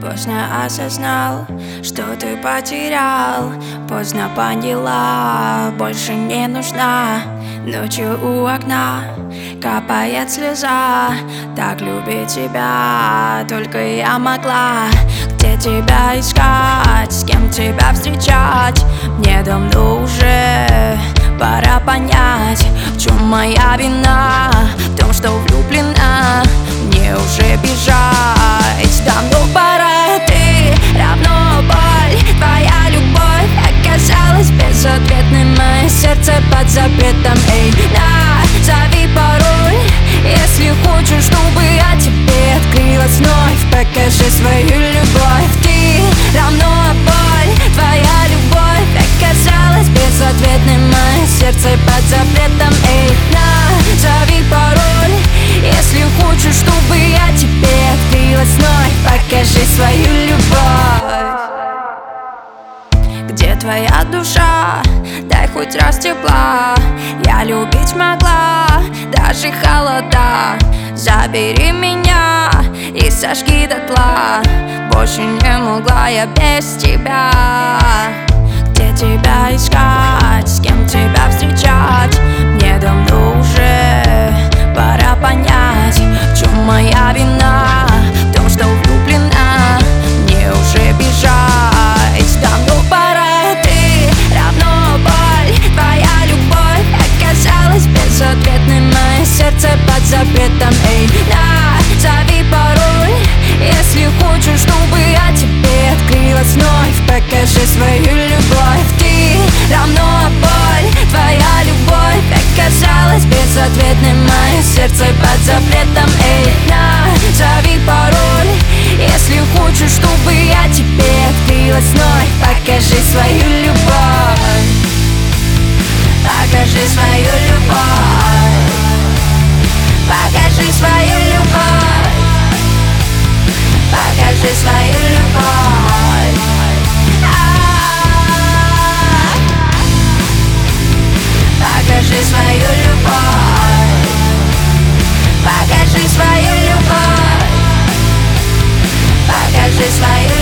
Поздно осознал, что ты потерял. Поздно поняла, больше не нужна. Ночью у окна капает слеза. Так любить тебя только я могла. Где тебя искать, с кем тебя встречать? Мне давно уже пора понять, в чем моя вина, в том, что влюблена. Мне уже бежать давно пора. Ты равно боль, твоя любовь оказалась безответной. Мое сердце под запретом. Эй, назови пароль, если хочешь, чтобы я тебе открылась вновь. Покажи свою любовь. Ты равно боль, твоя любовь оказалась безответной. Мое сердце под запретом. Эй, назови пароль, если хочешь, чтобы я тебе открылась вновь. Покажи свою любовь. Где твоя душа? Дай хоть раз тепла. Я любить могла, даже холода. Забери меня и сожги дотла. Больше не могла я без тебя. Где тебя искать, с кем тебя встречать? Мне давно уже пора понять, в чем моя вина, в том, что влюблена. Мне уже бежать давно пора. Ты равно боль, твоя любовь оказалась безответной. Мое сердце под запретом. Эй, назови пароль, если хочешь, чтобы я тебе открылась вновь. Покажи свою любовь. Ты равно боль, твоя любовь оказалась безответной. Мое сердце под запретом. Эй, назови пароль, если хочешь, чтобы я тебе открылась вновь. Покажи свою любовь. Покажи свою любовь. Покажи свою любовь. Покажи свою любовь. Покажи свою любовь. Покажи свою любовь. Покажи свою